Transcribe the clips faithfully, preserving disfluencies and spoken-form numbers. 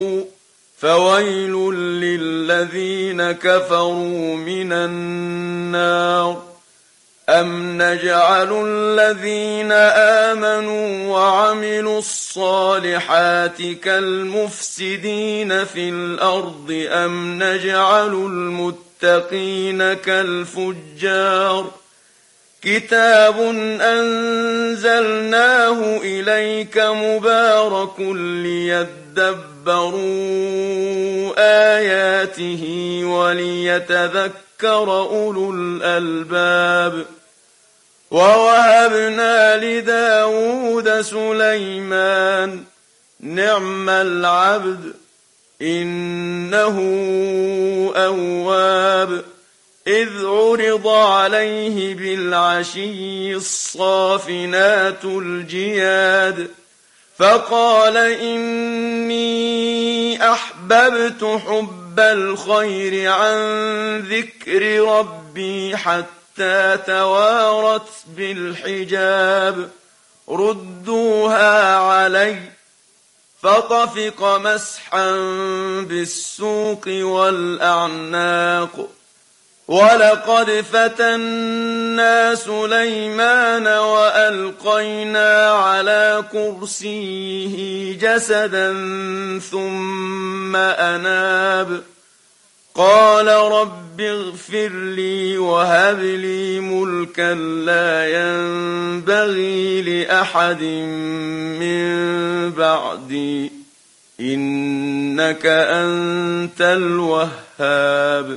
فويل للذين كفروا من النار. أم نجعل الذين آمنوا وعملوا الصالحات كالمفسدين في الأرض أم نجعل المتقين كالفجار. كتاب أنزلناه إليك مبارك ليدبروا آياته وليتذكر أولو الألباب. ووهبنا لداود سليمان نعم العبد إنه أواب. إذ عرض عليه بالعشي الصافنات الجياد فقال إني أحببت حب الخير عن ذكر ربي حتى توارت بالحجاب. ردوها علي فطفق مسحا بالسوق والأعناق. ولقد فتنا سليمان وألقينا على كرسيه جسدا ثم أناب. قال رب اغفر لي وهب لي ملكا لا ينبغي لأحد من بعدي إنك أنت الوهاب.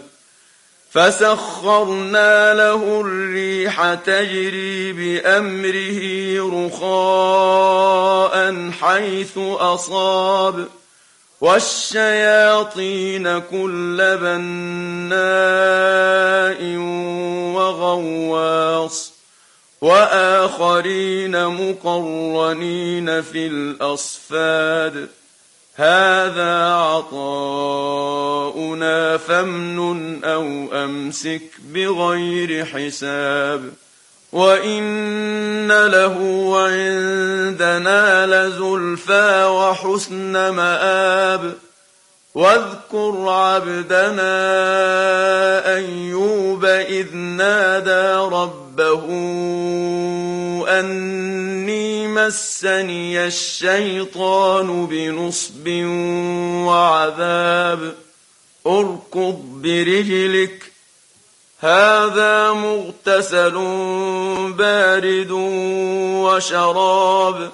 فسخرنا له الريح تجري بأمره رخاء حيث أصاب والشياطين كل بناء وغواص وآخرين مقرنين في الأصفاد. هذا عطاؤنا فامنن أو أمسك بغير حساب. وإن له عندنا لزلفى وحسن مآب. واذكر عبدنا أيوب إذ نادى ربه أني مسني الشيطان بنصب وعذاب. اركض برجلك هذا مغتسل بارد وشراب.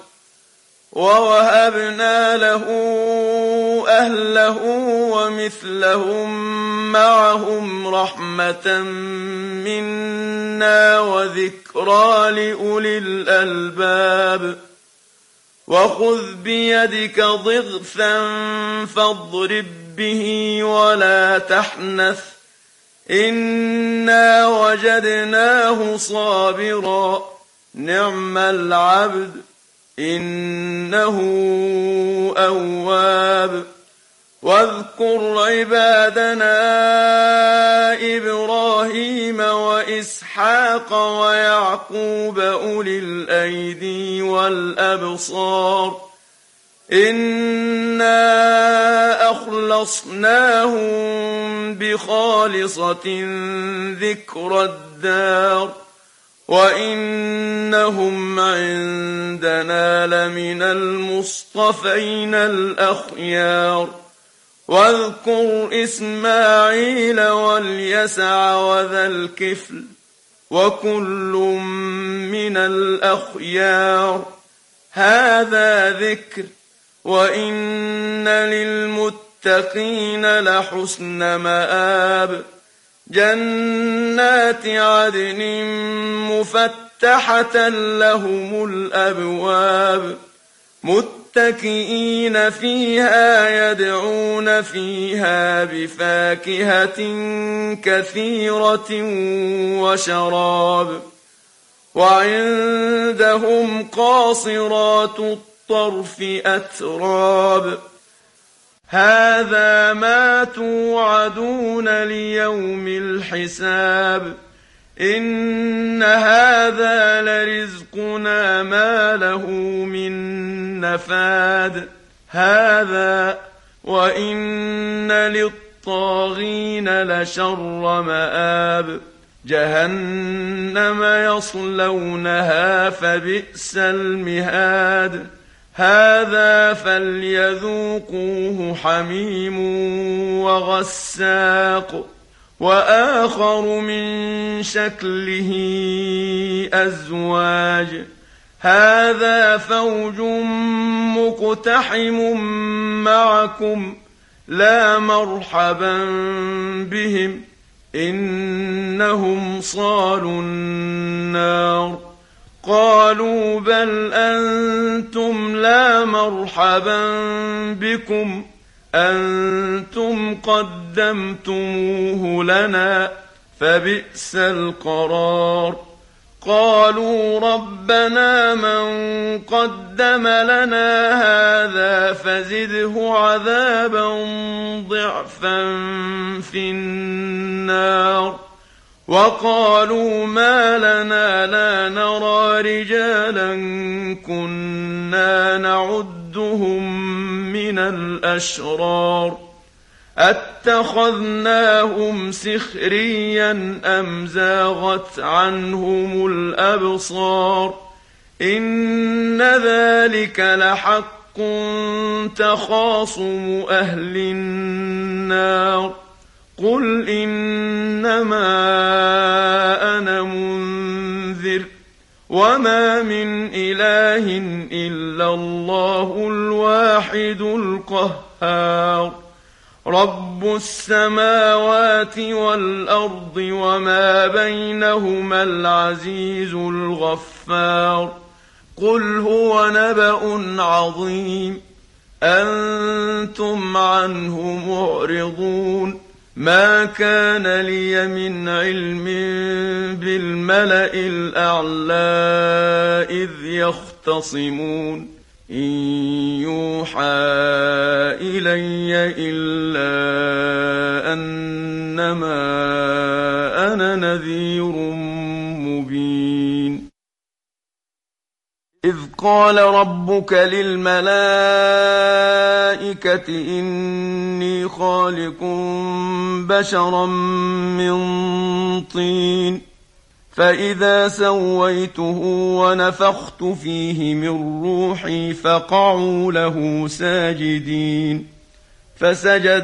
ووهبنا له أهله ومثلهم معهم رحمة منا وذكرى لأولي الألباب. وخذ بيدك ضغثا فاضرب به ولا تحنث إنا وجدناه صابرا نعم العبد إنه أواب. واذكر عبادنا إبراهيم وإسحاق ويعقوب أولي الأيدي والأبصار إنا أخلصناهم بخالصة ذكر الدار وإنهم عندنا لمن المصطفين الأخيار. واذكر إسماعيل واليسع وذا الكفل وكل من الأخيار. هذا ذكر وإن للمتقين لحسن مآب. جنات عدن مفتحة لهم الأبواب متكئين فيها يدعون فيها بفاكهة كثيرة وشراب. وعندهم قاصرات الطرف أتراب. هذا ما توعدون ليوم الحساب إن هذا لرزقنا ما له من نفاد. هذا وإن للطاغين لشر مآب جهنم يصلونها فبئس المهاد هذا فليذوقوه حميم وغساق وآخر من شكله أزواج هذا فوج مقتحم معكم لا مرحبا بهم إنهم صالوا النار قالوا بل أنتم لا مرحبا بكم أنتم قدمتموه لنا فبئس القرار قالوا ربنا من قدم لنا هذا فزده عذابا ضعفا في النار وقالوا ما لنا لا نرى رجالا كنا نعدهم من الأشرار أتخذناهم سخريا أم زاغت عنهم الأبصار إن ذلك لحق تخاصم أهل النار قل إنما أنا منذر وما من إله إلا الله الواحد القهار رب السماوات والأرض وما بينهما العزيز الغفار قل هو نبأ عظيم أنتم عنه معرضون ما كان لي من علم بالملأ الأعلى إذ يختصمون إن يوحى إلي إلا أنما أنا نذير مبين إذ قال ربك للملائكة إني خالق بشرا من طين فإذا سويته ونفخت فيه من روحي فقعوا له ساجدين فسجد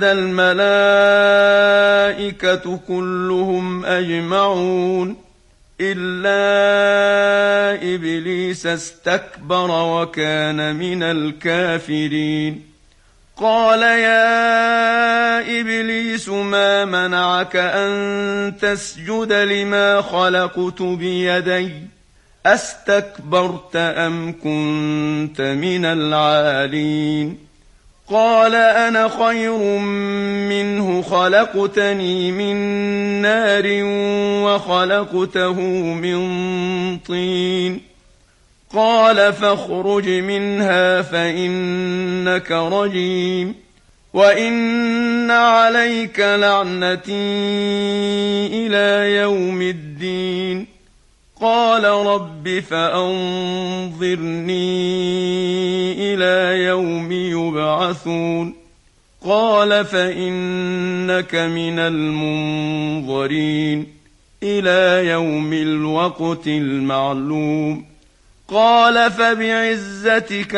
الملائكة كلهم أجمعون إلا إبليس استكبر وكان من الكافرين قال يا إبليس ما منعك أن تسجد لما خلقت بيدي أستكبرت أم كنت من العالين قال أنا خير منه خلقتني من نار وخلقته من طين قال فاخرج منها فإنك رجيم وإن عليك لعنتي إلى يوم الدين قال رب فأنظرني إلى يوم يبعثون قال فإنك من المنظرين إلى يوم الوقت المعلوم قال فبعزتك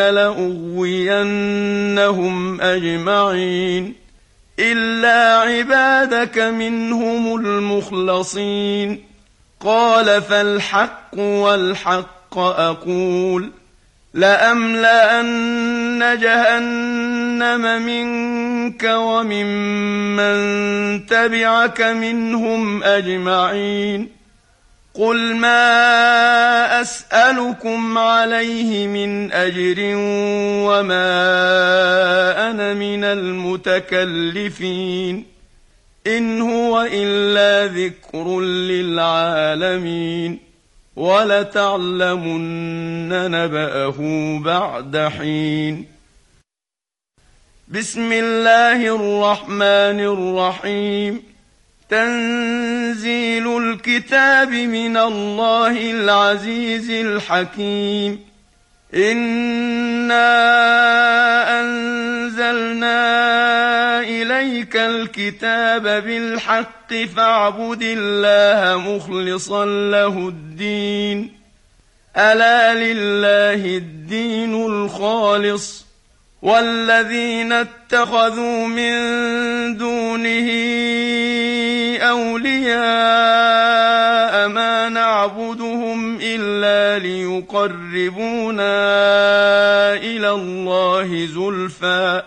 لأغوينهم أجمعين إلا عبادك منهم المخلصين قال فالحق والحق أقول لأملأن جهنم منك وممن تبعك منهم أجمعين قل ما أسألكم عليه من أجر وما أنا من المتكلفين إن هو إلا ذكر للعالمين ولتعلمن نبأه بعد حين بسم الله الرحمن الرحيم تنزيل الكتاب من الله العزيز الحكيم إنا أنزلنا إليك الكتاب بالحق فاعبد الله مخلصا له الدين ألا لله الدين الخالص والذين اتخذوا من دونه أولياء ما نعبدهم إلا ليقربونا إلى الله زلفى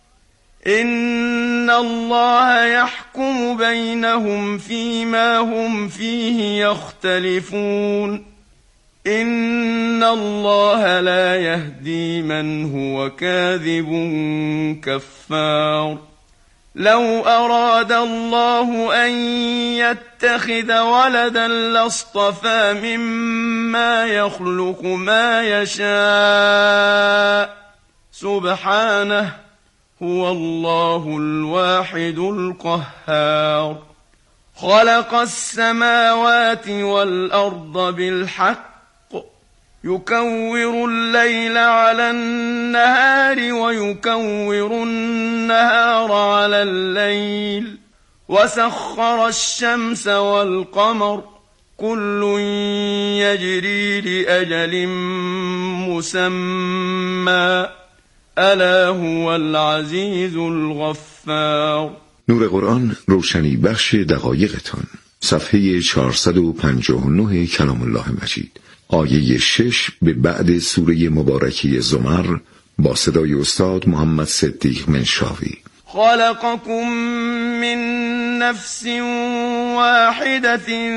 إن الله يحكم بينهم فيما هم فيه يختلفون إن الله لا يهدي من هو كاذب كفار لو أراد الله أن يتخذ ولدا لاصطفى مما يخلق ما يشاء سبحانه هو الله الواحد القهار خلق السماوات والأرض بالحق يكور الليل على النهار ويكور النهار على الليل وسخر الشمس والقمر كل يجري لأجل مسمى ألا هو العزیز الغفار. نور قرآن روشنی بخش دقایقتان، صفحه چهارصد و پنجاه و نه کلام الله مجید، آیه شش به بعد سوره مبارکه زمر، با صدای استاد محمد صدیق منشاوی. خلقكم من نفس واحدة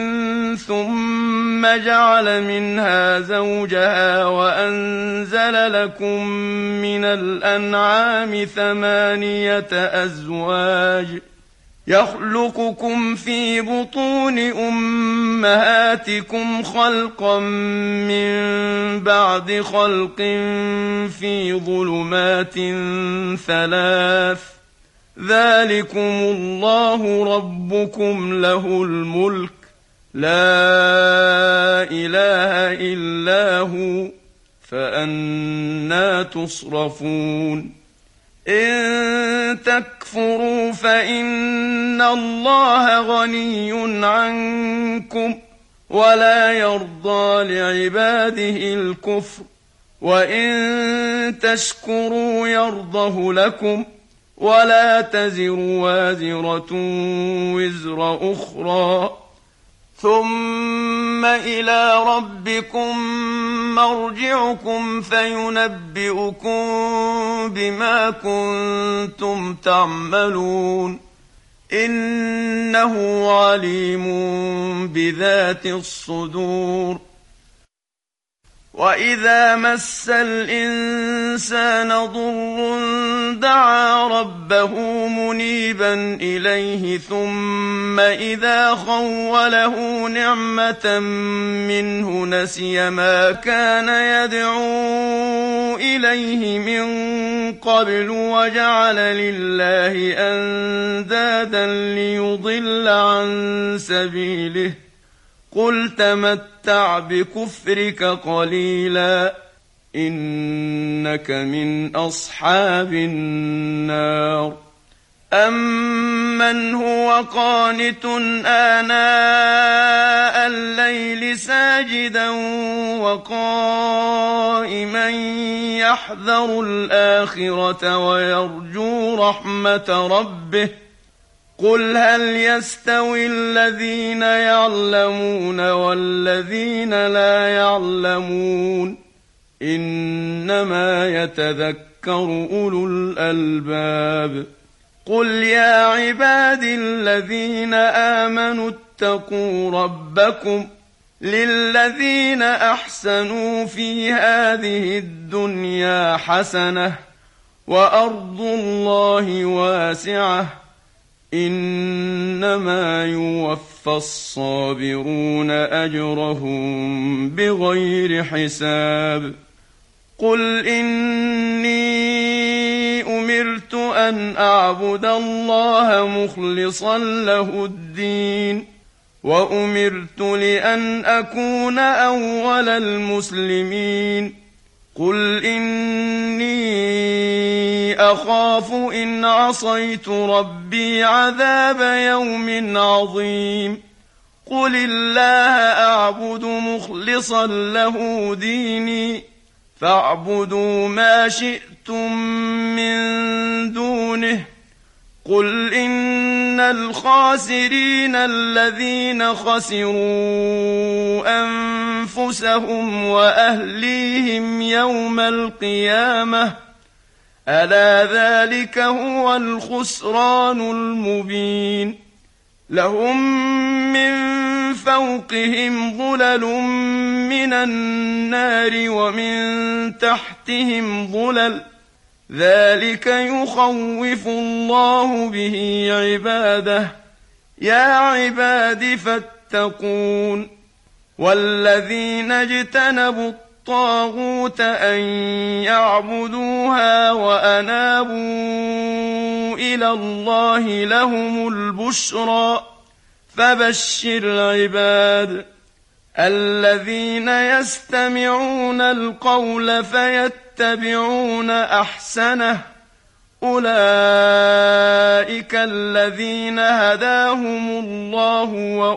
ثم جعل منها زوجها وأنزل لكم من الأنعام ثمانية أزواج يخلقكم في بطون أمهاتكم خلقا من بعد خلق في ظلمات ثلاث ذلكم الله ربكم له الملك لا إله إلا هو فأنى تصرفون. إن تكفروا فإن الله غني عنكم ولا يرضى لعباده الكفر وإن تشكروا يرضه لكم ولا تزر وازرة وزر أخرى ثم إلى ربكم مرجعكم فينبئكم بما كنتم تعملون إنه عليم بذات الصدور. وإذا مس الإنسان ضر دعا ربه منيبا إليه ثم إذا خوله نعمة منه نسي ما كان يدعو إليه من قبل وجعل لله أندادا ليضل عن سبيله قل تمتع بكفرك قليلا إنك من أصحاب النار. أمن هو قانت آناء الليل ساجدا وقائما يحذر الآخرة ويرجو رحمة ربه قل هل يستوي الذين يعلمون والذين لا يعلمون إنما يتذكر أولو الألباب. قل يا عبادي الذين آمنوا اتقوا ربكم للذين أحسنوا في هذه الدنيا حسنة وأرض الله واسعة إنما يوفى الصابرون أجرهم بغير حساب. قل إني أمرت أن أعبد الله مخلصا له الدين وأمرت لأن أكون أول المسلمين قل إني أخاف إن عصيت ربي عذاب يوم عظيم قل الله أعبد مخلصا له ديني فاعبدوا ما شئتم من دونه قل إن الخاسرين الذين خسروا أنفسهم وأهليهم يوم القيامة ألا ذلك هو الخسران المبين لهم من فوقهم ظلل من النار ومن تحتهم ظلل ذلك يخوف الله به عباده يا عباد فاتقون والذين اجتنبوا الطاغوت أن يعبدوها وأنابوا إلى الله لهم البشرى فبشر عباد الذين يستمعون القول فيتبعون أحسنه أولئك الذين هداهم الله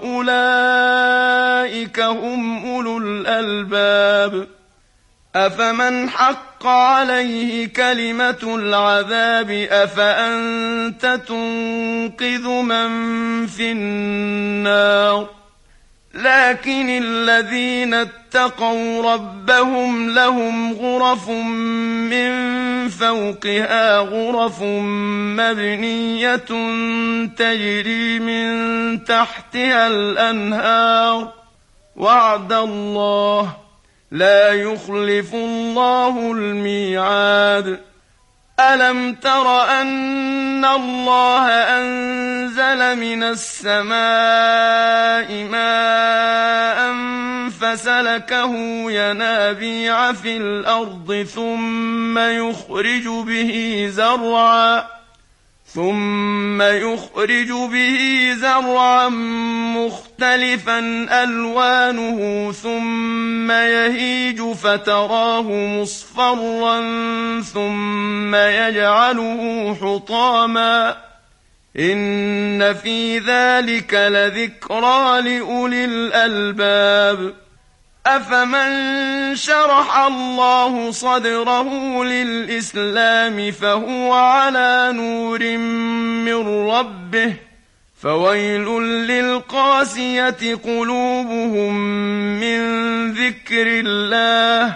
وأولئك هم أولو الألباب أفمن حق عليه كلمة العذاب أفأنت تنقذ من في النار لكن الذين اتقوا ربهم لهم غرف من فوقها غرف مبنية تجري من تحتها الأنهار وعد الله لا يخلف الله الميعاد ألم تر أن الله أنزل من السماء ماء فسلكه ينابيع في الأرض ثم يخرج به زرعا ثم يخرج به زرعا مختلفا ألوانه ثم يهيج فتراه مصفرا ثم يجعله حطاما إن في ذلك لذكرى لأولي الألباب أفمن شرح الله صدره للإسلام فهو على نور من ربه فويل للقاسية قلوبهم من ذكر الله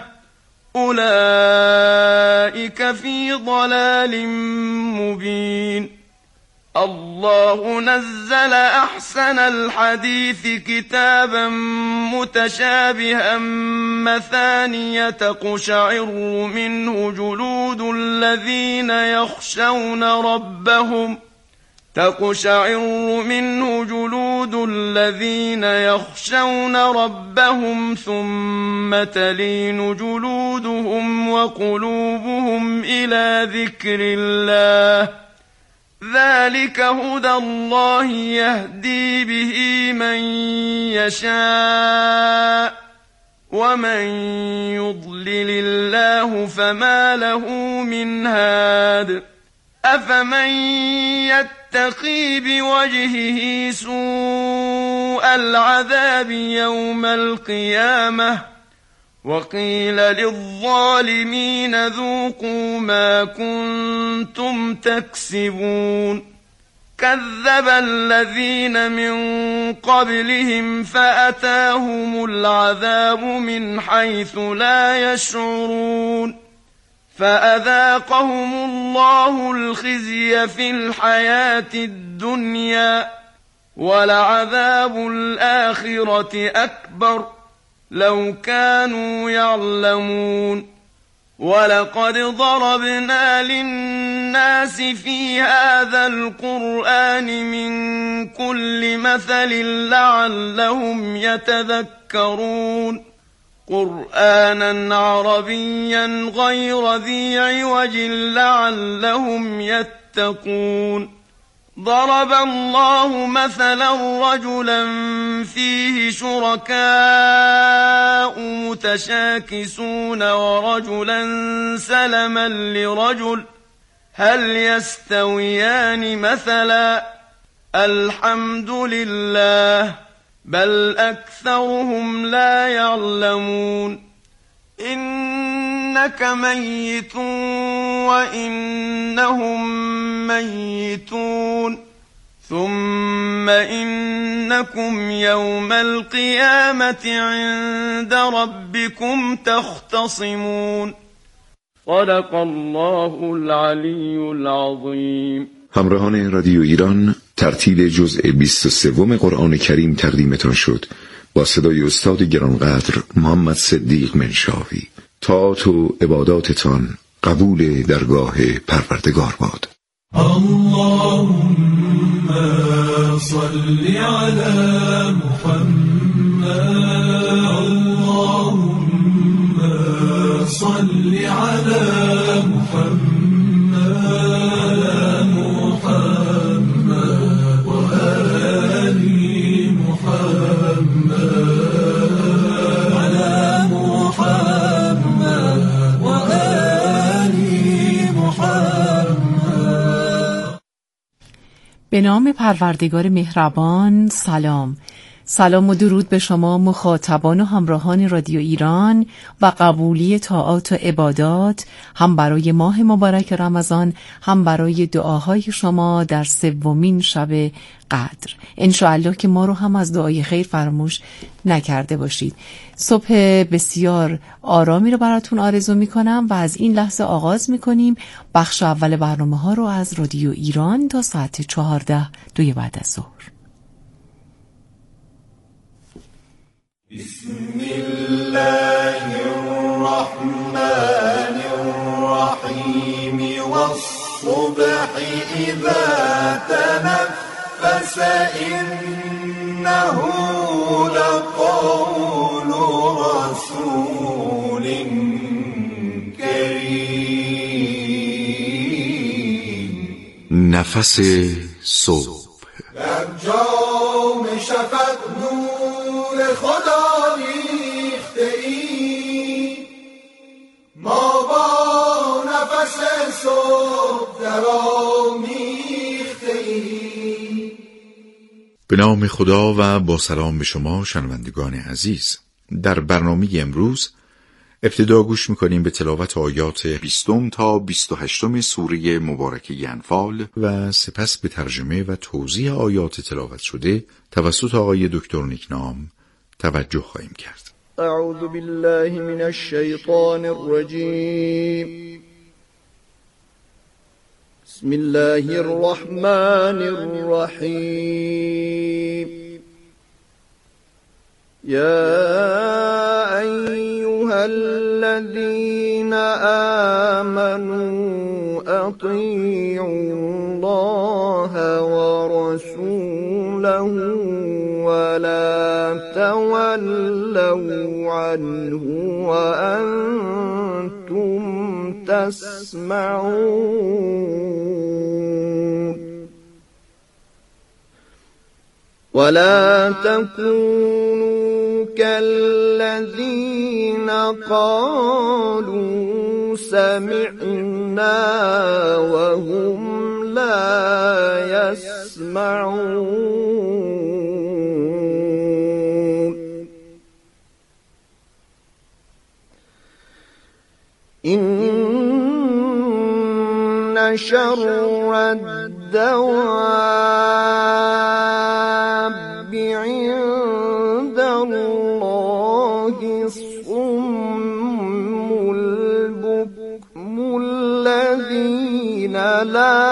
أولئك في ضلال مبين الله نزل أحسن الحديث كتابا متشابها مثانية تقشعر منه جلود الذين يخشون ربهم تقشعر منه جلود الذين يخشون ربهم ثم تلين جلودهم وقلوبهم إلى ذكر الله ذلك هدى الله يهدي به من يشاء ومن يضلل الله فما له من هاد أفمن يتقي بوجهه سوء العذاب يوم القيامة وقيل للظالمين ذوقوا ما كنتم تكسبون كذب الذين من قبلهم فأتاهم العذاب من حيث لا يشعرون فأذاقهم الله الخزي في الحياة الدنيا ولعذاب الآخرة أكبر لو كانوا يعلمون ولقد ضربنا للناس في هذا القرآن من كل مثل لعلهم يتذكرون قرآنا عربيا غير ذي عوج لعلهم يتقون ضرب الله مثلا رجلا فيه شركاء متشاكسون ورجلا سلما لرجل هل يستويان مثلا الحمد لله بل أكثرهم لا يعلمون إنك ميت وإنهم ميتون ثم إنكم يوم القيامة عند ربكم تختصمون صدق الله العلی العظیم. همراهان رادیو ایران، ترتیل جزء بیست و سه قرآن کریم تقدیمتان شد با صدای استاد گرانقدر محمد صدیق منشاوی. طاعات و عباداتتان قبول درگاه پروردگار باد. اللهم صل على محمد اللهم صل على محمد محمد وآل محمد على محمد وآل محمد. به نام پروردگار مهربان. سلام سلام و درود به شما مخاطبان و همراهان رادیو ایران و قبولی طاعات و عبادات، هم برای ماه مبارک رمضان، هم برای دعاهای شما در سومین شب قدر. انشاءالله که ما رو هم از دعای خیر فراموش نکرده باشید. صبح بسیار آرامی رو براتون آرزو میکنم و از این لحظه آغاز میکنیم بخش اول برنامه ها رو از رادیو ایران تا ساعت چهارده دوی بعد از ظهر. بسم الله الرحمن الرحيم والصبح إذا تنفس إنه لقول رسول كريم. نفس صبح در جام شفق نور خدا ریخته ای، ما با نفس صبح در آمیخته ای. به نام خدا و با سلام به شما شنوندگان عزیز. در برنامه امروز ابتدا گوش میکنیم به تلاوت آیات بیستم تا بیست و هشتم سوره مبارکه انفال و سپس به ترجمه و توضیح آیات تلاوت شده توسط آقای دکتر نیکنام توجه خواهیم کرد. اعوذ بالله من الشیطان الرجیم. بسم الله الرحمن الرحیم. يا أيها الذين آمنوا أطيعوا الله ورسوله ولا تولوا عنه وأنتم تسمعون ولا تكونوا كالذين قالوا سمعنا وهم لا يسمعون. إن شر الدواب عند الله الصم البكم الذين لا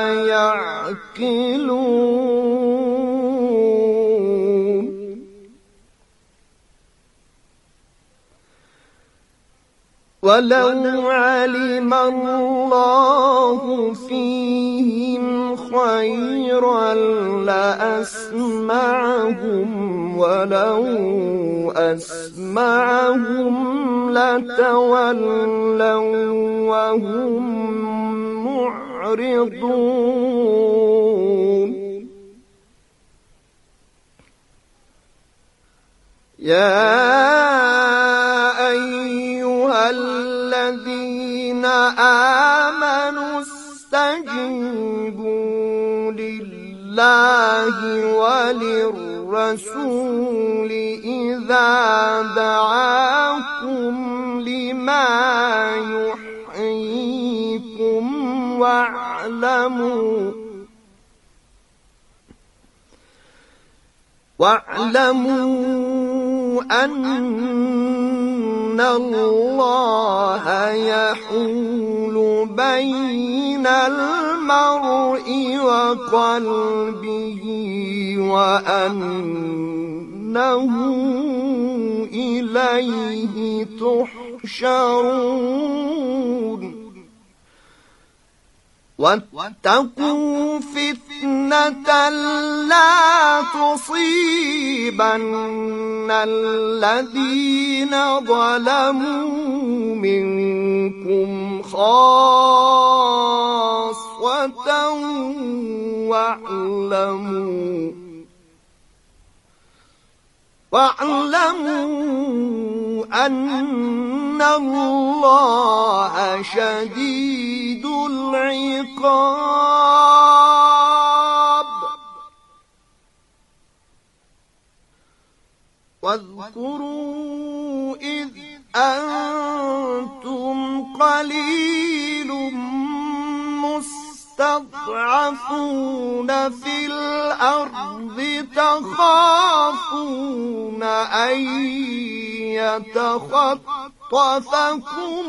يعقلون. ولو علم الله فيهم خيرا لأسمعهم ولو أسمعهم لتولوا وهم معرضون. يا أيها الذين آمنوا استجيبوا لله وللرسول إذا دعاكم لما يحييكم واعلموا واعلموا أن الله يحول بين المرء وقلبه وأنه إليه تحشرون واتقوا فتنة لا تصيبن الذين ظلموا منكم خاصة واعلموا واعلموا أن الله شديد العقاب. واذكروا إذ أنتم قليل مستضعفون في الأرض تخافون أن يتخطفكم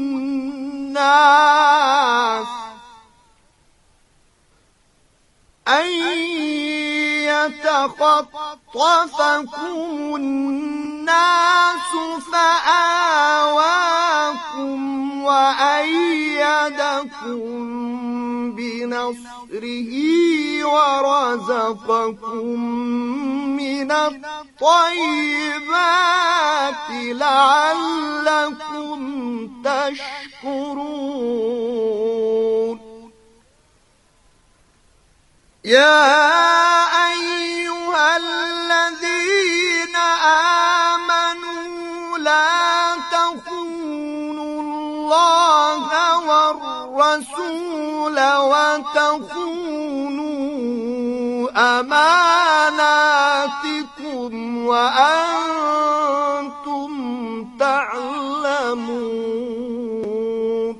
الناس أن يتخطفكم الناس فآواكم وأيدكم بنصره ورزقكم من الطيبات لعلكم تشكرون. يا أيها الذين آمنوا لا تخونوا الله والرسول وتخونوا أماناتكم وأنتم تعلمون.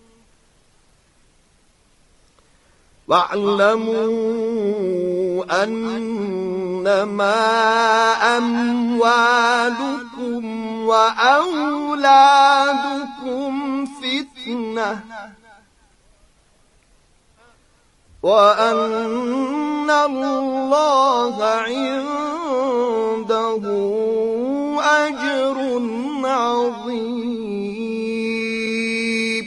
واعلموا أنما أموالكم وأولادكم فتنة وأن الله عنده أجر عظيم.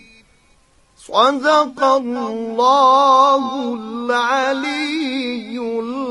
صدق الله العلي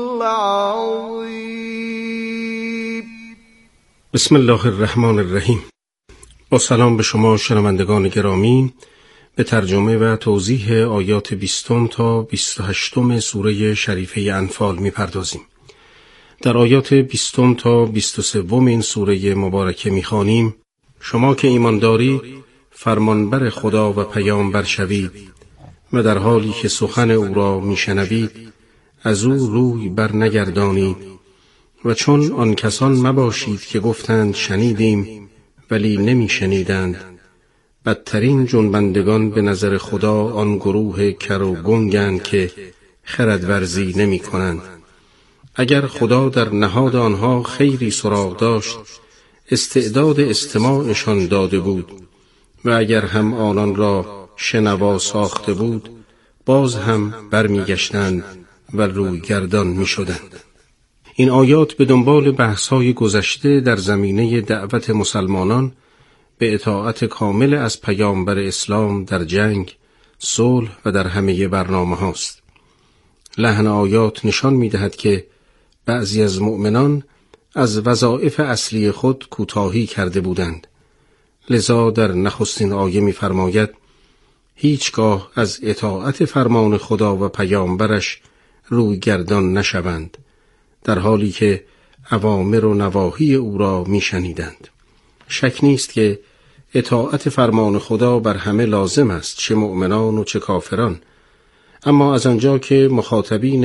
العظيم. بسم الله الرحمن الرحیم. با سلام به شما شنوندگان گرامی، به ترجمه و توضیح آیات بیستم تا بیست و هشتم سوره شریفه انفال می پردازیم. در آیات بیستم تا بیست و سوم این سوره مبارکه می خوانیم: شما که ایمان دارید فرمانبر خدا و پیامبر شوید و در حالی که سخن او را می شنوید از او روی بر نگردانید و چون آن کسان مباشید که گفتند شنیدیم ولی نمی شنیدند. بدترین جنبندگان به نظر خدا آن گروه کر و گنگند که خردورزی نمی کنند. اگر خدا در نهاد آنها خیری سراغ داشت استعداد استماعشان داده بود و اگر هم آنان را شنوا ساخته بود باز هم برمی گشتند و روی گردان می شدند. این آیات به دنبال بحث‌های گذشته در زمینه دعوت مسلمانان به اطاعت کامل از پیامبر اسلام در جنگ، صلح و در همه برنامه هاست. لحن آیات نشان می دهد که بعضی از مؤمنان از وظایف اصلی خود کوتاهی کرده بودند. لذا در نخستین آیه می فرماید هیچگاه از اطاعت فرمان خدا و پیامبرش روی گردان نشوند، در حالی که اوامر و نواهی او را می شنیدند. شک نیست که اطاعت فرمان خدا بر همه لازم است، چه مؤمنان و چه کافران، اما از آنجا که مخاطبین